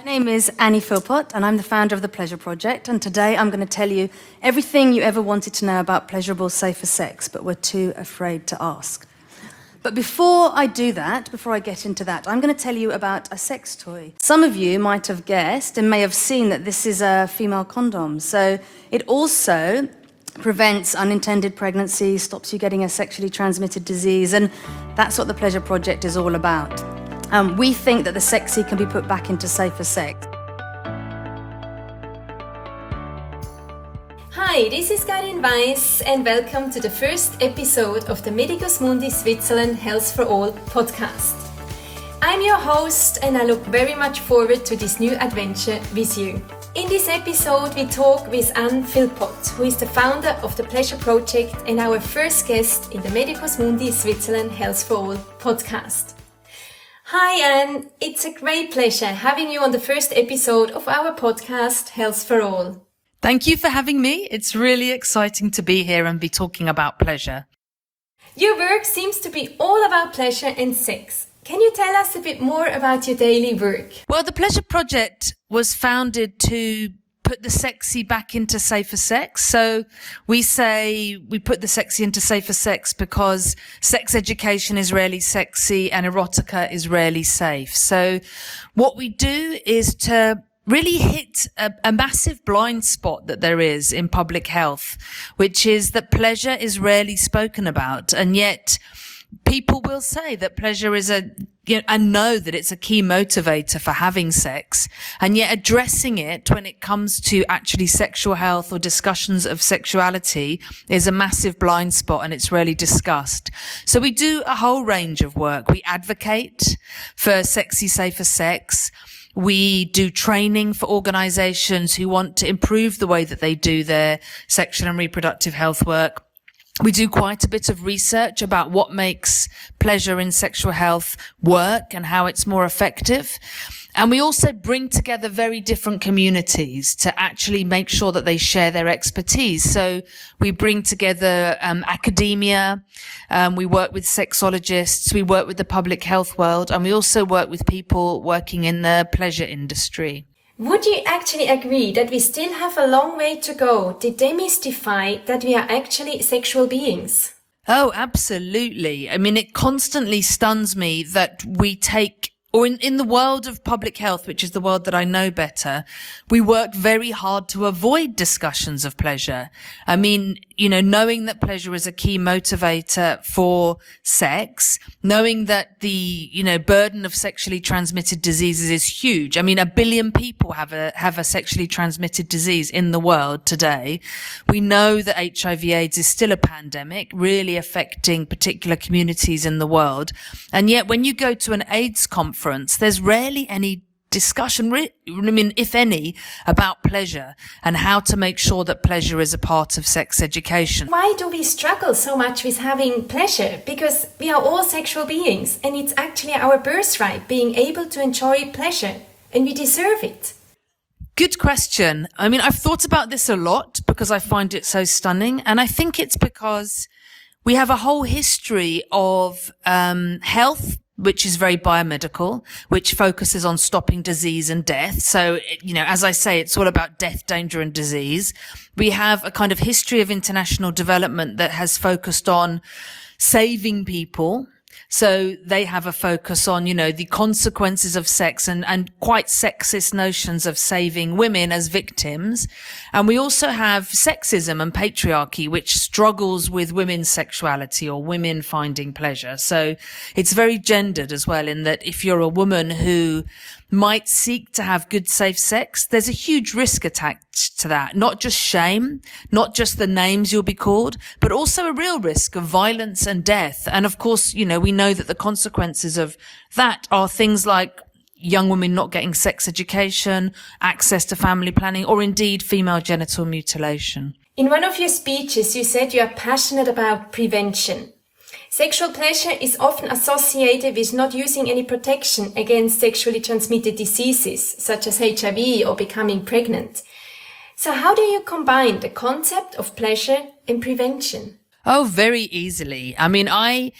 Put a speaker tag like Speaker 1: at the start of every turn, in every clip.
Speaker 1: My name is Annie Philpott, and I'm the founder of the Pleasure Project, and today I'm going to tell you everything you ever wanted to know about pleasurable, safer sex, but were too afraid to ask. But before I do that, before I get into that, I'm going to tell you about a sex toy. Some of you might have guessed and may have seen that this is a female condom. So it also prevents unintended pregnancy, stops you getting a sexually transmitted disease, and that's what the Pleasure Project is all about. We think that the sexy can be put back into safer sex.
Speaker 2: Hi, this is Karin Weiss and welcome to the first episode of the Medicus Mundi Switzerland Health for All podcast. I'm your host and I look very much forward to this new adventure with you. In this episode we talk with Anne Philpott, who is the founder of the Pleasure Project and our first guest in the Medicus Mundi Switzerland Health for All podcast. Hi Anne, it's a great pleasure having you on the first episode of our podcast Health for All.
Speaker 3: Thank you for having me. It's really exciting to be here and be talking about pleasure.
Speaker 2: Your work seems to be all about pleasure and sex. Can you tell us a bit more about your daily work?
Speaker 3: Well, the Pleasure Project was founded to put the sexy back into safer sex. So we say we put the sexy into safer sex because sex education is rarely sexy and erotica is rarely safe. So what we do is to really hit a massive blind spot that there is in public health, which is that pleasure is rarely spoken about. And yet people will say that pleasure is and know that it's a key motivator for having sex. And yet addressing it when it comes to actually sexual health or discussions of sexuality is a massive blind spot and it's rarely discussed. So we do a whole range of work. We advocate for sexy, safer sex. We do training for organizations who want to improve the way that they do their sexual and reproductive health work. We do quite a bit of research about what makes pleasure in sexual health work and how it's more effective. And we also bring together very different communities to actually make sure that they share their expertise. So we bring together academia, we work with sexologists, we work with the public health world, and we also work with people working in the pleasure industry.
Speaker 2: Would you actually agree that we still have a long way to go to demystify that we are actually sexual beings?
Speaker 3: Oh, absolutely. I mean, it constantly stuns me that we take, or in the world of public health, which is the world that I know better, we work very hard to avoid discussions of pleasure. I mean, knowing that pleasure is a key motivator for sex, knowing that the, burden of sexually transmitted diseases is huge. I mean, 1 billion people have a sexually transmitted disease in the world today. We know that HIV/AIDS is still a pandemic, really affecting particular communities in the world. And yet when you go to an AIDS conference, there's rarely any discussion, if any, about pleasure and how to make sure that pleasure is a part of sex education.
Speaker 2: Why do we struggle so much with having pleasure? Because we are all sexual beings and it's actually our birthright being able to enjoy pleasure and we deserve it.
Speaker 3: Good question. I mean, I've thought about this a lot because I find it so stunning. And I think it's because we have a whole history of health, which is very biomedical, which focuses on stopping disease and death. So, as I say, it's all about death, danger and disease. We have a kind of history of international development that has focused on saving people. So they have a focus on, the consequences of sex and quite sexist notions of saving women as victims. And we also have sexism and patriarchy, which struggles with women's sexuality or women finding pleasure. So it's very gendered as well, in that if you're a woman who might seek to have good, safe sex, there's a huge risk attached to that. Not just shame, not just the names you'll be called, but also a real risk of violence and death. And of course, we know that the consequences of that are things like young women not getting sex education, access to family planning, or indeed female genital mutilation.
Speaker 2: In one of your speeches, you said you are passionate about prevention. Sexual pleasure is often associated with not using any protection against sexually transmitted diseases, such as HIV or becoming pregnant. So how do you combine the concept of pleasure and prevention?
Speaker 3: Oh, very easily. I mean,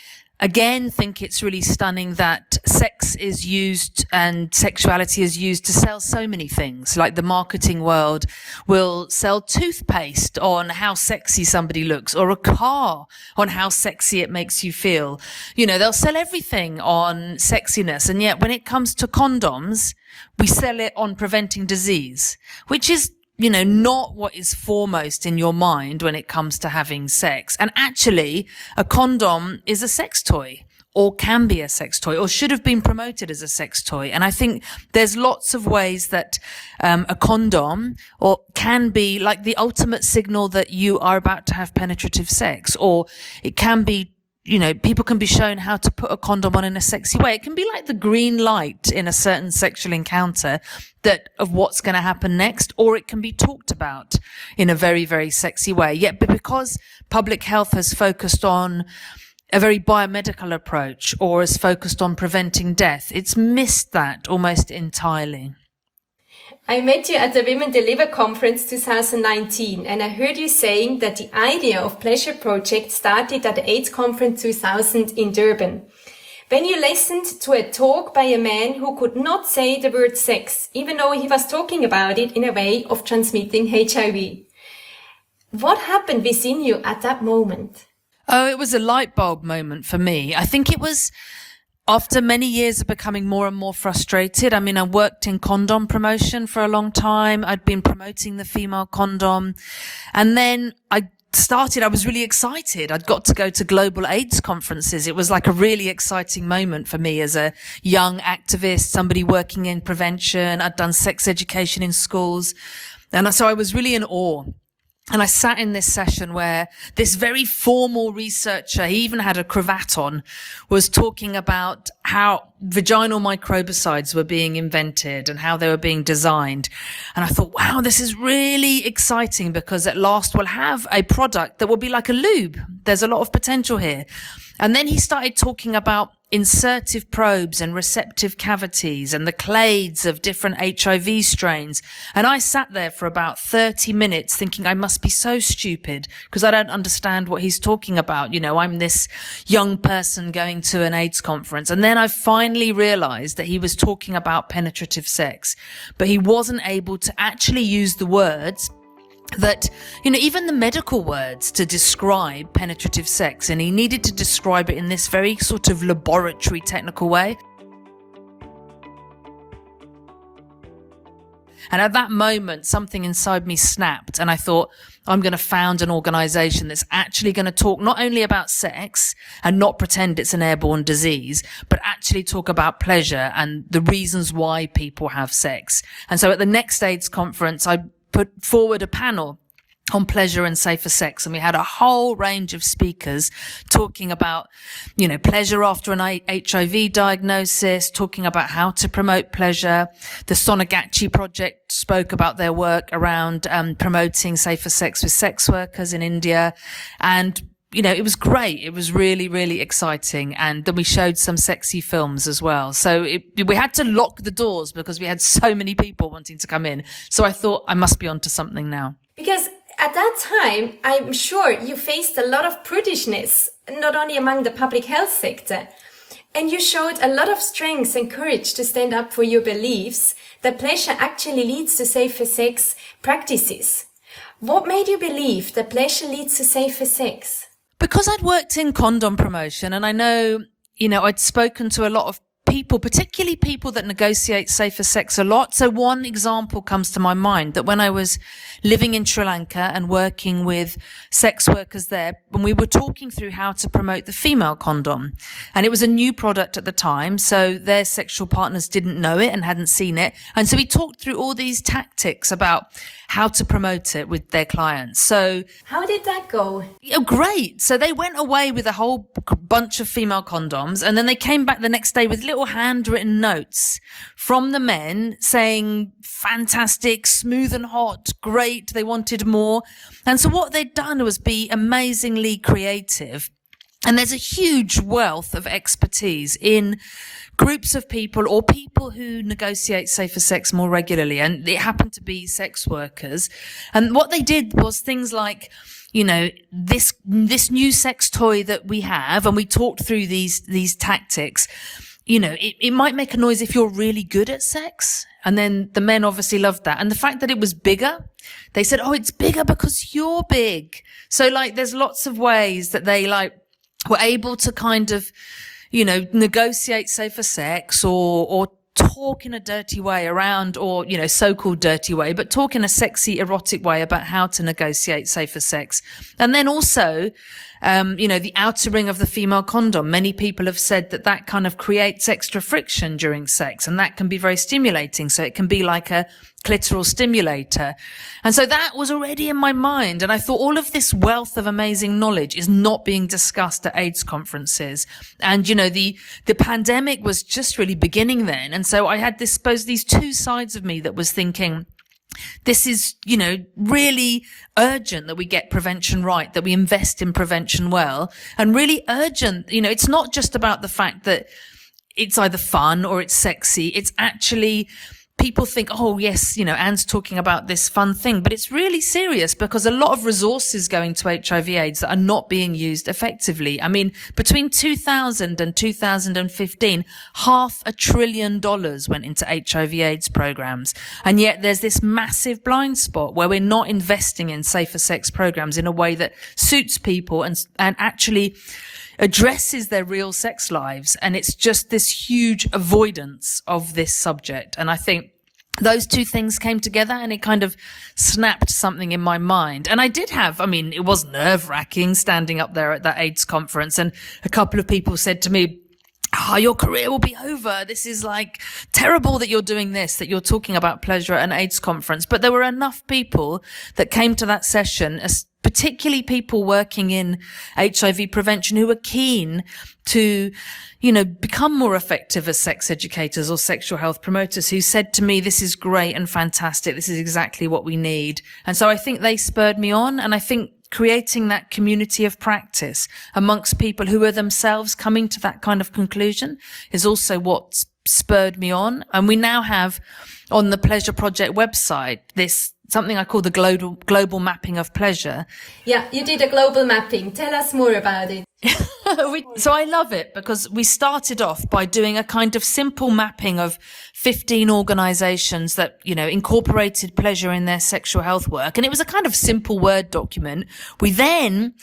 Speaker 3: again, think it's really stunning that sex is used and sexuality is used to sell so many things. Like the marketing world will sell toothpaste on how sexy somebody looks, or a car on how sexy it makes you feel. You know, they'll sell everything on sexiness. And yet when it comes to condoms, we sell it on preventing disease, which is, you know, not what is foremost in your mind when it comes to having sex. And actually, a condom is a sex toy, or can be a sex toy, or should have been promoted as a sex toy. And I think there's lots of ways that a condom or can be like the ultimate signal that you are about to have penetrative sex, or it can be, you know, people can be shown how to put a condom on in a sexy way. It can be like the green light in a certain sexual encounter that of what's going to happen next, or it can be talked about in a very, very sexy way. Yet, but because public health has focused on a very biomedical approach, or has focused on preventing death, it's missed that almost entirely.
Speaker 2: I met you at the Women Deliver Conference 2019, and I heard you saying that the idea of Pleasure Project started at the AIDS Conference 2000 in Durban. When you listened to a talk by a man who could not say the word sex, even though he was talking about it in a way of transmitting HIV. What happened within you at that moment?
Speaker 3: Oh, it was a light bulb moment for me. I think it was after many years of becoming more and more frustrated. I mean, I worked in condom promotion for a long time. I'd been promoting the female condom. And then I was really excited. I'd got to go to global AIDS conferences. It was like a really exciting moment for me as a young activist, somebody working in prevention. I'd done sex education in schools. And so I was really in awe. And I sat in this session where this very formal researcher, he even had a cravat on, was talking about how vaginal microbicides were being invented and how they were being designed. And I thought, wow, this is really exciting, because at last we'll have a product that will be like a lube. There's a lot of potential here. And then he started talking about insertive probes and receptive cavities and the clades of different HIV strains. And I sat there for about 30 minutes thinking I must be so stupid because I don't understand what he's talking about. You know, I'm this young person going to an AIDS conference. And then I finally realized that he was talking about penetrative sex, but he wasn't able to actually use the words that, you know, even the medical words to describe penetrative sex, and he needed to describe it in this very sort of laboratory technical way. And at that moment, something inside me snapped, and I thought, I'm going to found an organization that's actually going to talk not only about sex and not pretend it's an airborne disease, but actually talk about pleasure and the reasons why people have sex. And so at the next AIDS conference, I put forward a panel on pleasure and safer sex. And we had a whole range of speakers talking about, you know, pleasure after an HIV diagnosis, talking about how to promote pleasure. The Sonagachi Project spoke about their work around promoting safer sex with sex workers in India. And you know, it was great. It was really, really exciting. And then we showed some sexy films as well. So we had to lock the doors because we had so many people wanting to come in. So I thought I must be onto something now.
Speaker 2: Because at that time, I'm sure you faced a lot of prudishness, not only among the public health sector. And you showed a lot of strength and courage to stand up for your beliefs that pleasure actually leads to safer sex practices. What made you believe that pleasure leads to safer sex?
Speaker 3: Because I'd worked in condom promotion, and I know, you know, I'd spoken to a lot of people, particularly people that negotiate safer sex a lot. So one example comes to my mind, that when I was living in Sri Lanka and working with sex workers there, when we were talking through how to promote the female condom, and it was a new product at the time, so their sexual partners didn't know it and hadn't seen it. And so we talked through all these tactics about how to promote it with their clients. So
Speaker 2: how did that go?
Speaker 3: Oh, great. So they went away with a whole bunch of female condoms, and then they came back the next day with little handwritten notes from the men saying, fantastic, smooth and hot, great, they wanted more. And so what they'd done was be amazingly creative. And there's a huge wealth of expertise in groups of people or people who negotiate safer sex more regularly. And it happened to be sex workers. And what they did was things like, you know, this this new sex toy that we have, and we talked through these tactics, you know, it might make a noise if you're really good at sex. And then the men obviously loved that. And the fact that it was bigger, they said, oh, it's bigger because you're big. So like, there's lots of ways that they like were able to kind of, you know, negotiate safer sex or talk in a dirty way around, or, you know, so-called dirty way, but talk in a sexy, erotic way about how to negotiate safer sex. And then also, you know, the outer ring of the female condom. Many people have said that that kind of creates extra friction during sex, and that can be very stimulating. So it can be like a clitoral stimulator. And so that was already in my mind. And I thought all of this wealth of amazing knowledge is not being discussed at AIDS conferences. And, you know, the pandemic was just really beginning then. And so I had these two sides of me that was thinking, this is, you know, really urgent that we get prevention right, that we invest in prevention well, and really urgent. You know, it's not just about the fact that it's either fun or it's sexy. It's actually, people think, oh, yes, you know, Anne's talking about this fun thing, but it's really serious because a lot of resources going to HIV/AIDS that are not being used effectively. I mean, between 2000 and 2015, $500 billion went into HIV/AIDS programs. And yet there's this massive blind spot where we're not investing in safer sex programs in a way that suits people and actually addresses their real sex lives. And it's just this huge avoidance of this subject. And I think those two things came together and it kind of snapped something in my mind. And I did have, I mean, it was nerve-wracking standing up there at that AIDS conference, and a couple of people said to me, oh, your career will be over. This is like terrible that you're doing this, that you're talking about pleasure at an AIDS conference. But there were enough people that came to that session, particularly people working in HIV prevention, who were keen to, you know, become more effective as sex educators or sexual health promoters, who said to me, this is great and fantastic. This is exactly what we need. And so I think they spurred me on. And I think creating that community of practice amongst people who are themselves coming to that kind of conclusion is also what spurred me on. And we now have on the Pleasure Project website this something I call the global mapping of pleasure.
Speaker 2: Yeah, you did a global mapping. Tell us more about it.
Speaker 3: So I love it because we started off by doing a kind of simple mapping of 15 organizations that, you know, incorporated pleasure in their sexual health work. And it was a kind of simple Word document. We then,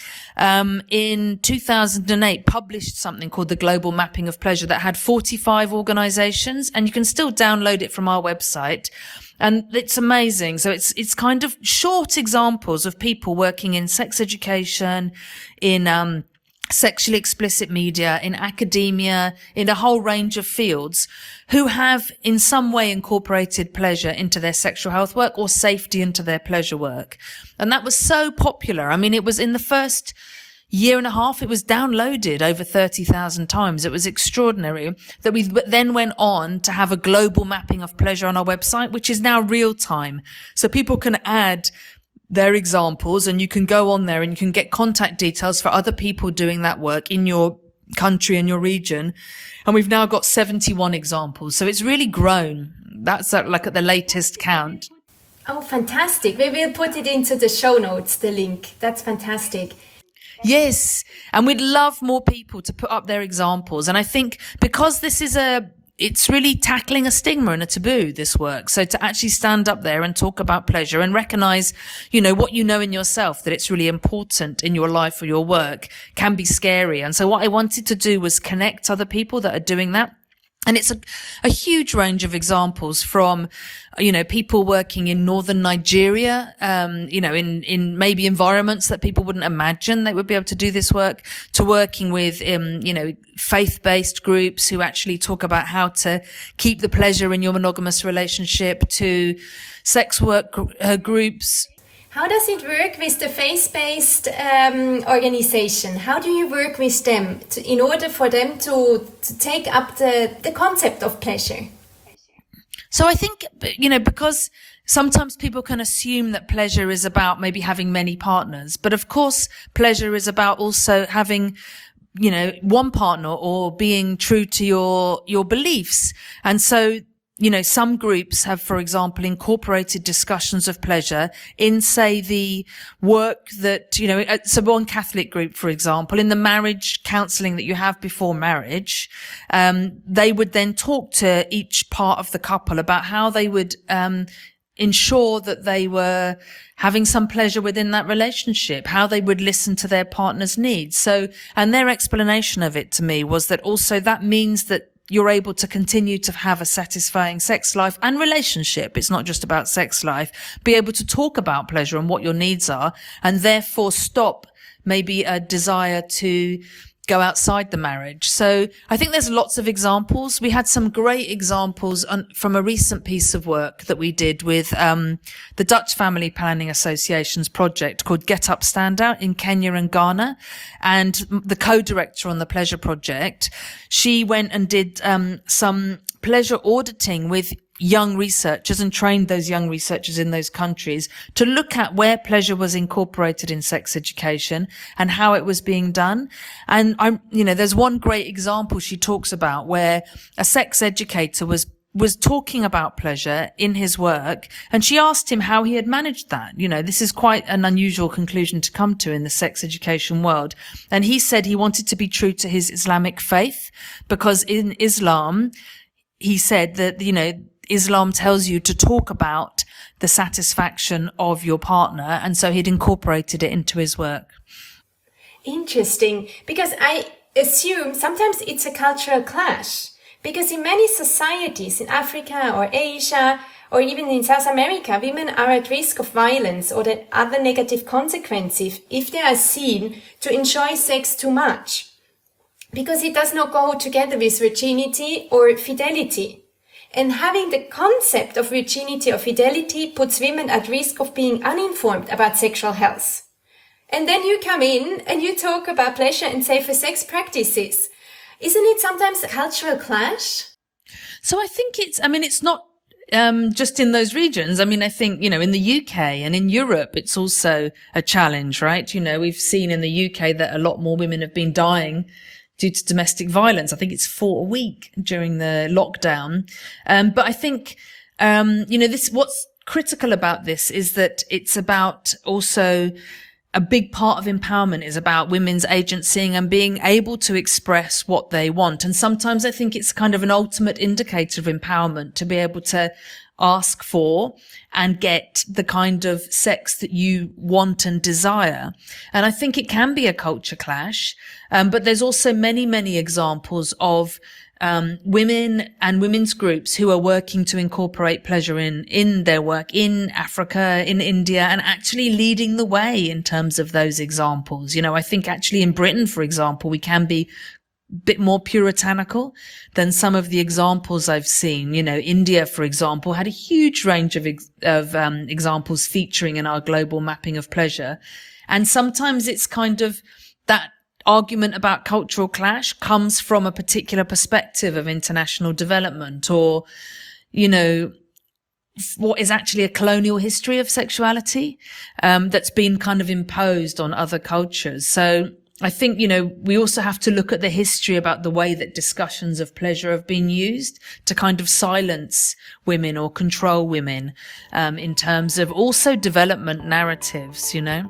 Speaker 3: in 2008, published something called the Global Mapping of Pleasure that had 45 organizations, and you can still download it from our website. And it's amazing. So it's kind of short examples of people working in sex education, in, sexually explicit media, in academia, in a whole range of fields, who have in some way incorporated pleasure into their sexual health work or safety into their pleasure work. And that was so popular. I mean, it was in the first year and a half, it was downloaded over 30,000 times. It was extraordinary that we then went on to have a global mapping of pleasure on our website, which is now real time. So people can add their examples, and you can go on there and you can get contact details for other people doing that work in your country and your region. And we've now got 71 examples. So it's really grown. That's like at the latest count.
Speaker 2: Oh, fantastic. We will put it into the show notes, the link. That's fantastic.
Speaker 3: Yes. And we'd love more people to put up their examples. And I think because this is it's really tackling a stigma and a taboo, this work. So to actually stand up there and talk about pleasure and recognize, you know, what you know in yourself, that it's really important in your life or your work, can be scary. And so what I wanted to do was connect other people that are doing that. And it's a huge range of examples from, you know, people working in northern Nigeria, you know, in maybe environments that people wouldn't imagine they would be able to do this work, to working with, you know, faith-based groups who actually talk about how to keep the pleasure in your monogamous relationship, to sex work groups.
Speaker 2: How does it work with the faith-based organization? How do you work with them in order for them to take up the concept of pleasure?
Speaker 3: So I think, you know, because sometimes people can assume that pleasure is about maybe having many partners, but of course pleasure is about also having, you know, one partner or being true to your beliefs. And so some groups have, for example, incorporated discussions of pleasure in, say, the work that, so one Catholic group, for example, in the marriage counselling that you have before marriage, they would then talk to each part of the couple about how they would, ensure that they were having some pleasure within that relationship, how they would listen to their partner's needs. So, and their explanation of it to me was that also that means that you're able to continue to have a satisfying sex life and relationship. It's not just about sex life. Be able to talk about pleasure and what your needs are, and therefore stop maybe a desire to go outside the marriage. So I think there's lots of examples. We had some great examples from a recent piece of work that we did with the Dutch Family Planning Association's project called Get Up Stand Out in Kenya and Ghana. And the co-director on the Pleasure Project, she went and did some pleasure auditing with young researchers and trained those young researchers in those countries to look at where pleasure was incorporated in sex education and how it was being done. And there's one great example she talks about where a sex educator was talking about pleasure in his work, and she asked him how he had managed that. This is quite an unusual conclusion to come to in the sex education world. And he said he wanted to be true to his Islamic faith, because in Islam, he said that, Islam tells you to talk about the satisfaction of your partner, and so he'd incorporated it into his work.
Speaker 2: Interesting, because I assume sometimes it's a cultural clash, because in many societies in Africa or Asia or even in South America, women are at risk of violence or the other negative consequences if they are seen to enjoy sex too much, because it does not go together with virginity or fidelity. And having the concept of virginity or fidelity puts women at risk of being uninformed about sexual health. And then you come in and you talk about pleasure and safer sex practices. Isn't it sometimes a cultural clash?
Speaker 3: So I think it's not just in those regions. I think, in the UK and in Europe, it's also a challenge, right? We've seen in the UK that a lot more women have been dying due to domestic violence. I think it's 4 a week during the lockdown. But I think, what's critical about this is that it's about also a big part of empowerment is about women's agency and being able to express what they want. And sometimes I think it's kind of an ultimate indicator of empowerment to be able to ask for and get the kind of sex that you want and desire. And I think it can be a culture clash. But there's also many, many examples of women and women's groups who are working to incorporate pleasure in their work in Africa, in India, and actually leading the way in terms of those examples. I think actually in Britain, for example, we can be bit more puritanical than some of the examples I've seen. India, for example, had a huge range of examples featuring in our global mapping of pleasure. And sometimes it's kind of that argument about cultural clash comes from a particular perspective of international development or, what is actually a colonial history of sexuality, that's been kind of imposed on other cultures. So I think, we also have to look at the history about the way that discussions of pleasure have been used to kind of silence women or control women, in terms of also development narratives,
Speaker 2: Yeah,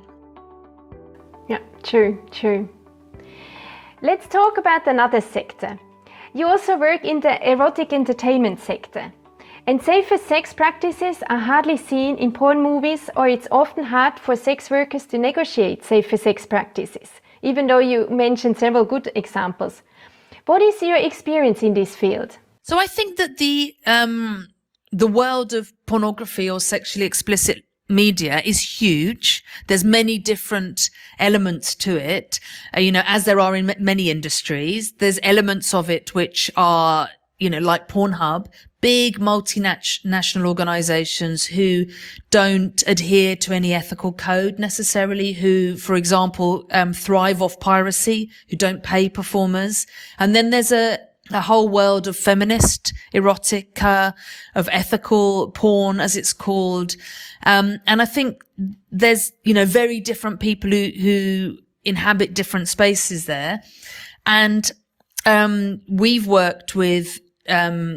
Speaker 2: true. Let's talk about another sector. You also work in the erotic entertainment sector. And safer sex practices are hardly seen in porn movies, or it's often hard for sex workers to negotiate safer sex practices, even though you mentioned several good examples. What is your experience in this field?
Speaker 3: So I think that the world of pornography or sexually explicit media is huge. There's many different elements to it, as there are in many industries. There's elements of it which are, like Pornhub, big multinational organizations who don't adhere to any ethical code necessarily, who, for example, thrive off piracy, who don't pay performers. And then there's a whole world of feminist erotica, of ethical porn, as it's called. And I think there's, very different people who inhabit different spaces there. And, we've worked with,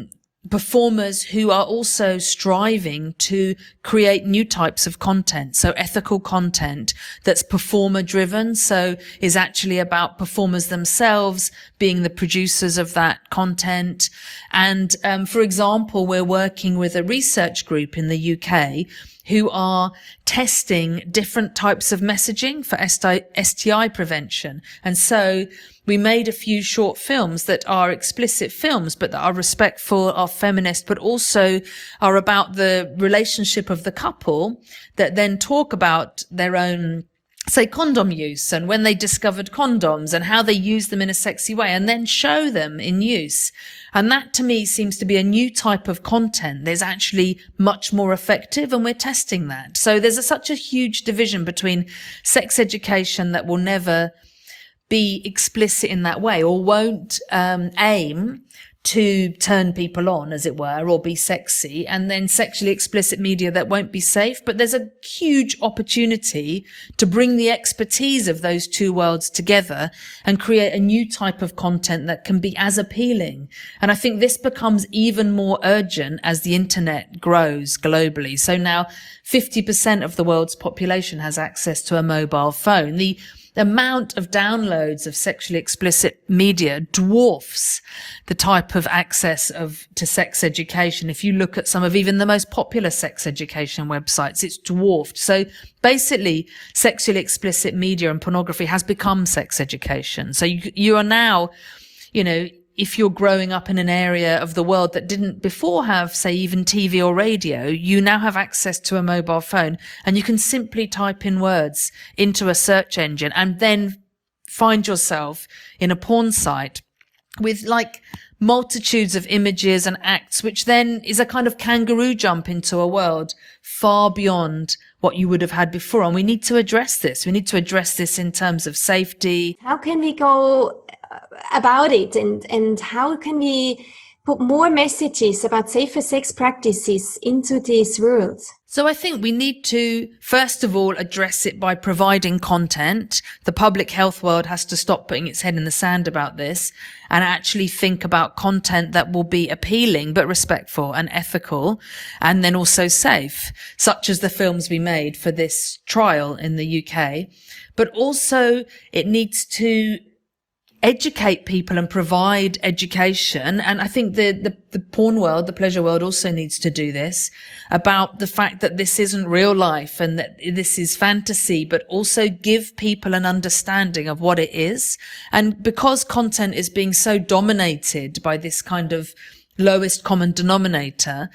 Speaker 3: performers who are also striving to create new types of content. So ethical content that's performer driven. So is actually about performers themselves being the producers of that content. And, for example, we're working with a research group in the UK who are testing different types of messaging for STI prevention. And so we made a few short films that are explicit films, but that are respectful, are feminist, but also are about the relationship of the couple that then talk about their own, say, condom use and when they discovered condoms and how they use them in a sexy way and then show them in use. And that to me seems to be a new type of content. There's actually much more effective and we're testing that. So there's such a huge division between sex education that will never be explicit in that way or won't aim to turn people on, as it were, or be sexy, and then sexually explicit media that won't be safe. But there's a huge opportunity to bring the expertise of those two worlds together and create a new type of content that can be as appealing. And I think this becomes even more urgent as the internet grows globally. So now 50% of the world's population has access to a mobile phone. The amount of downloads of sexually explicit media dwarfs the type of access to sex education. If you look at some of even the most popular sex education websites, it's dwarfed. So basically, sexually explicit media and pornography has become sex education. So you are now, if you're growing up in an area of the world that didn't before have, say, even TV or radio, you now have access to a mobile phone and you can simply type in words into a search engine and then find yourself in a porn site with like multitudes of images and acts, which then is a kind of kangaroo jump into a world far beyond what you would have had before. And we need to address this. We need to address this in terms of safety.
Speaker 2: How can we go about it and how can we put more messages about safer sex practices into this world?
Speaker 3: So I think we need to, first of all, address it by providing content. The public health world has to stop putting its head in the sand about this and actually think about content that will be appealing but respectful and ethical and then also safe, such as the films we made for this trial in the UK. But also it needs to educate people and provide education. And I think the porn world, the pleasure world also needs to do this about the fact that this isn't real life and that this is fantasy, but also give people an understanding of what it is. And because content is being so dominated by this kind of lowest common denominator,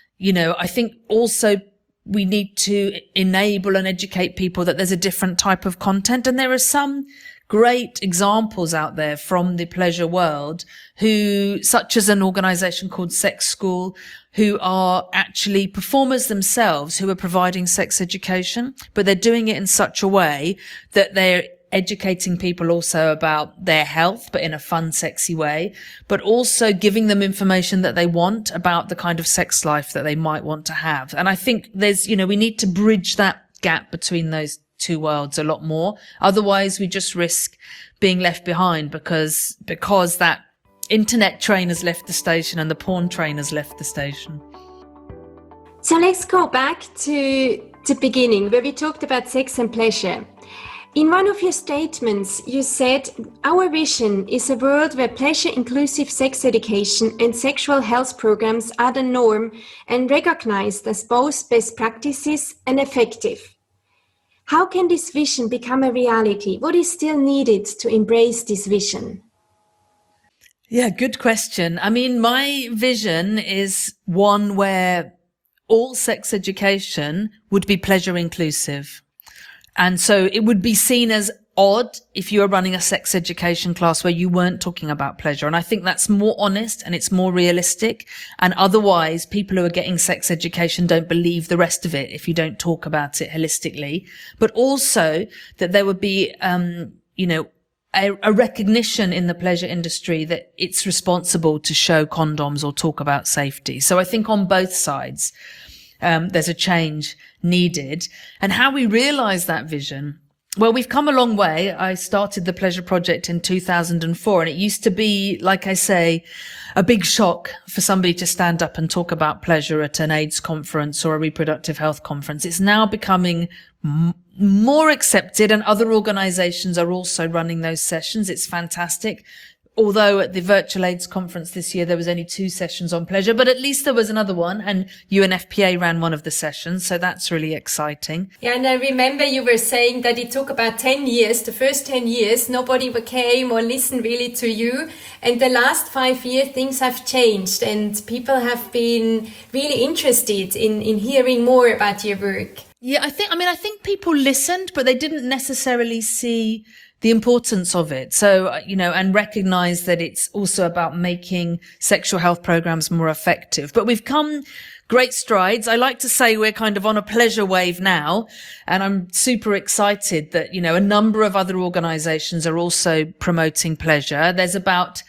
Speaker 3: I think also we need to enable and educate people that there's a different type of content. And there are some great examples out there from the pleasure world such as an organization called Sex School, who are actually performers themselves who are providing sex education, but they're doing it in such a way that they're educating people also about their health, but in a fun, sexy way, but also giving them information that they want about the kind of sex life that they might want to have. And I think we need to bridge that gap between those two worlds a lot more. Otherwise, we just risk being left behind because that internet train has left the station and the porn train has left the station.
Speaker 2: So let's go back to the beginning where we talked about sex and pleasure. In one of your statements, you said, our vision is a world where pleasure-inclusive sex education and sexual health programs are the norm and recognized as both best practices and effective. How can this vision become a reality? What is still needed to embrace this vision?
Speaker 3: Yeah, good question. I mean, my vision is one where all sex education would be pleasure inclusive. And so it would be seen as odd if you were running a sex education class where you weren't talking about pleasure. And I think that's more honest and it's more realistic. And otherwise, people who are getting sex education don't believe the rest of it if you don't talk about it holistically. But also that there would be, a recognition in the pleasure industry that it's responsible to show condoms or talk about safety. So I think on both sides, there's a change needed. And how we realize that vision Well, we've come a long way. I started the Pleasure Project in 2004, and it used to be, like I say, a big shock for somebody to stand up and talk about pleasure at an AIDS conference or a reproductive health conference. It's now becoming more accepted, and other organizations are also running those sessions. It's fantastic. Although at the virtual AIDS conference this year, there was only 2 sessions on pleasure, but at least there was another one, and UNFPA ran one of the sessions. So that's really exciting.
Speaker 2: Yeah, and I remember you were saying that it took about 10 years, the first 10 years, nobody came or listened really to you. And the last 5 years, things have changed and people have been really interested in hearing more about your work.
Speaker 3: Yeah, I think people listened, but they didn't necessarily see the importance of it. So, and recognize that it's also about making sexual health programs more effective. But we've come great strides. I like to say we're kind of on a pleasure wave now. And I'm super excited that, a number of other organizations are also promoting pleasure. There's about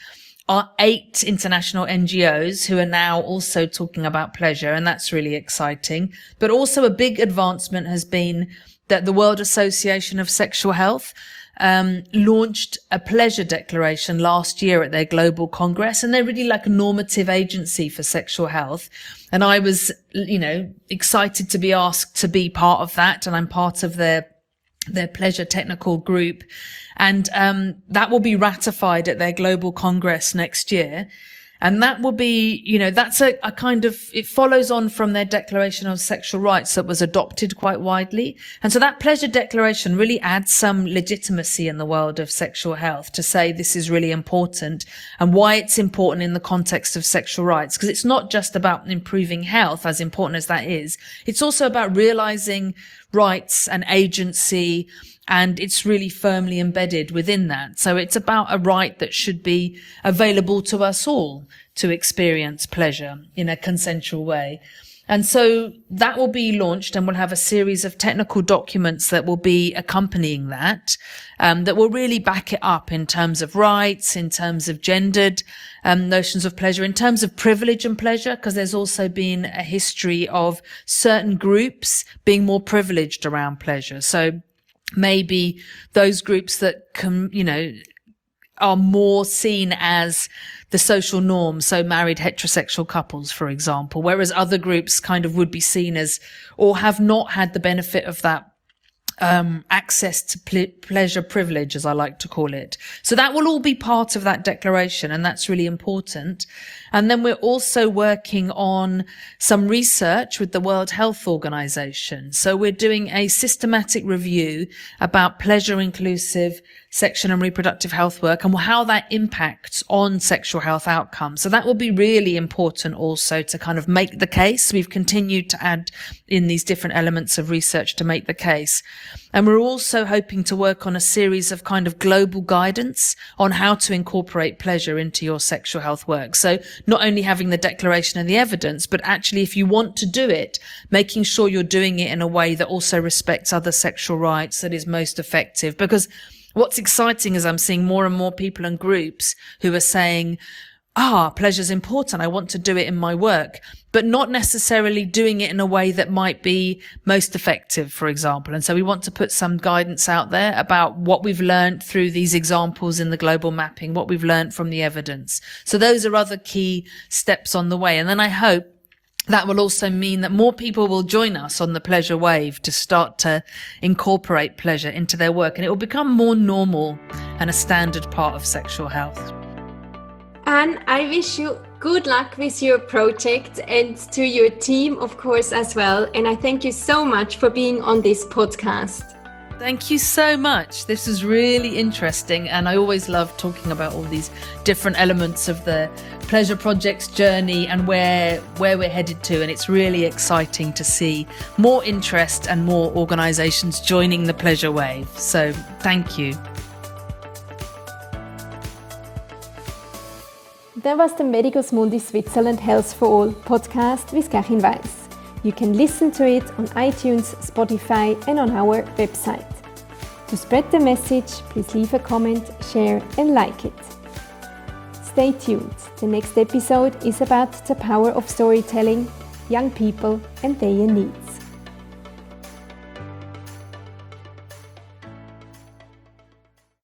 Speaker 3: 8 international NGOs who are now also talking about pleasure. And that's really exciting. But also a big advancement has been that the World Association of Sexual Health launched a pleasure declaration last year at their global congress, and they're really like a normative agency for sexual health. And I was, excited to be asked to be part of that, and I'm part of their pleasure technical group. And that will be ratified at their global congress next year. And that will be, that's a kind of, it follows on from their Declaration of Sexual Rights that was adopted quite widely. And so that pleasure declaration really adds some legitimacy in the world of sexual health to say this is really important and why it's important in the context of sexual rights. Because it's not just about improving health, as important as that is. It's also about realizing rights and agency, and it's really firmly embedded within that. So it's about a right that should be available to us all to experience pleasure in a consensual way. And so that will be launched, and we'll have a series of technical documents that will be accompanying that, that will really back it up in terms of rights, in terms of gendered notions of pleasure, in terms of privilege and pleasure, because there's also been a history of certain groups being more privileged around pleasure. So maybe those groups that are more seen as the social norm, so married heterosexual couples, for example, whereas other groups kind of would be seen as, or have not had the benefit of that access to pleasure privilege, as I like to call it. So that will all be part of that declaration, and that's really important. And then we're also working on some research with the World Health Organization. So we're doing a systematic review about pleasure inclusive sexual and reproductive health work and how that impacts on sexual health outcomes. So that will be really important also to kind of make the case. We've continued to add in these different elements of research to make the case. And we're also hoping to work on a series of kind of global guidance on how to incorporate pleasure into your sexual health work. So not only having the declaration and the evidence, but actually if you want to do it, making sure you're doing it in a way that also respects other sexual rights, that is most effective. Because what's exciting is I'm seeing more and more people and groups who are saying, pleasure's important, I want to do it in my work, but not necessarily doing it in a way that might be most effective, for example. And so we want to put some guidance out there about what we've learned through these examples in the global mapping, what we've learned from the evidence. So those are other key steps on the way. And then I hope that will also mean that more people will join us on the pleasure wave to start to incorporate pleasure into their work, and it will become more normal and a standard part of sexual health.
Speaker 2: Anne, I wish you good luck with your project and to your team, of course, as well. And I thank you so much for being on this podcast.
Speaker 3: Thank you so much. This is really interesting, and I always love talking about all these different elements of the Pleasure Project's journey and where we're headed to, and it's really exciting to see more interest and more organisations joining the Pleasure Wave. So thank you.
Speaker 2: That was the Medicus Mundi Switzerland Health for All podcast with Karin Weiss. You can listen to it on iTunes, Spotify and on our website. To spread the message, please leave a comment, share and like it. Stay tuned. The next episode is about the power of storytelling, young people and their needs.